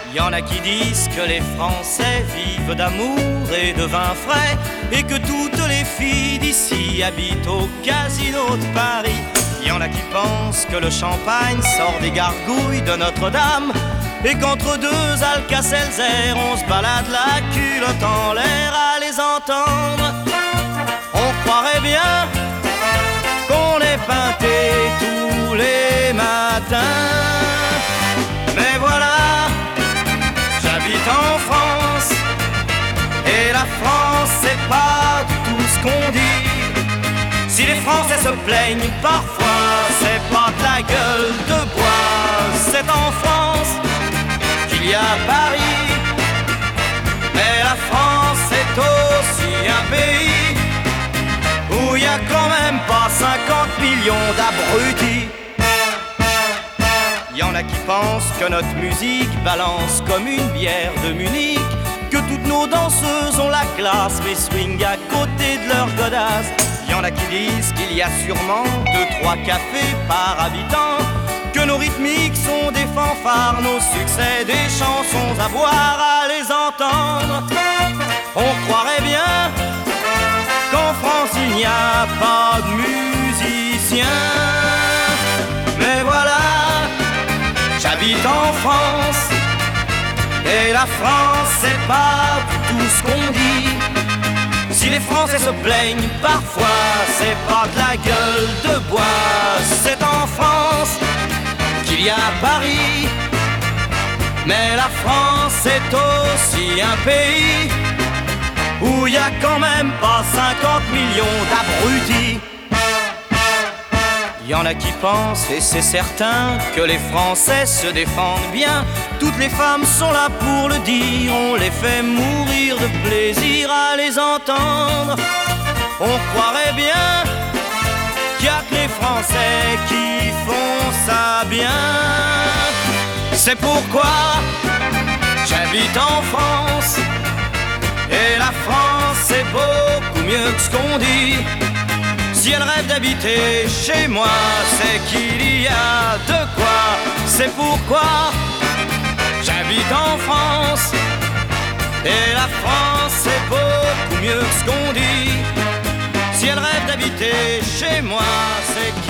Y en a qui disent que les Français vivent d'amour et de vin frais, et que toutes les filles d'ici habitent au casino de Paris. Y en a qui pensent que le champagne sort des gargouilles de Notre-Dame, et qu'entre deux Alka-Seltzer on se balade la culotte en l'air. À les entendre, on croirait bien qu'on est peinté tous les matins. Mais voilà, j'habite en France, et la France c'est pas du tout ce qu'on dit. Si les Français se plaignent parfois, c'est pas de la gueule de bois. C'est en France qu'il y a Paris, mais la France est aussi un pays où il y a quand même pas 50 millions d'abrutis. Y en a qui pensent que notre musique balance comme une bière de Munich, que toutes nos danseuses ont la classe mais swing à côté de leur godasse. Y en a qui disent qu'il y a sûrement 2-3 cafés par habitant, que nos rythmiques sont des fanfares, nos succès des chansons à boire. À les entendre, on croirait bien qu'en France il n'y a pas de musiciens. Mais voilà, j'habite en France, et la France c'est pas tout ce qu'on dit. Si les Français se plaignent parfois, c'est pas de la gueule de bois. C'est en France qu'il y a Paris, mais la France est aussi un pays où il y a quand même pas 50 millions d'abrutis. Y en a qui pensent, et c'est certain, que les Français se défendent bien. Toutes les femmes sont là pour le dire, on les fait mourir de plaisir. À les entendre, on croirait bien qu'il y a que les Français qui font ça bien. C'est pourquoi j'habite en France, et la France c'est beaucoup mieux que ce qu'on dit. Si elle rêve d'habiter chez moi, c'est qu'il y a de quoi. C'est pourquoi j'habite en France, et la France c'est beaucoup mieux que ce qu'on dit. Si elle rêve d'habiter chez moi, c'est qu'il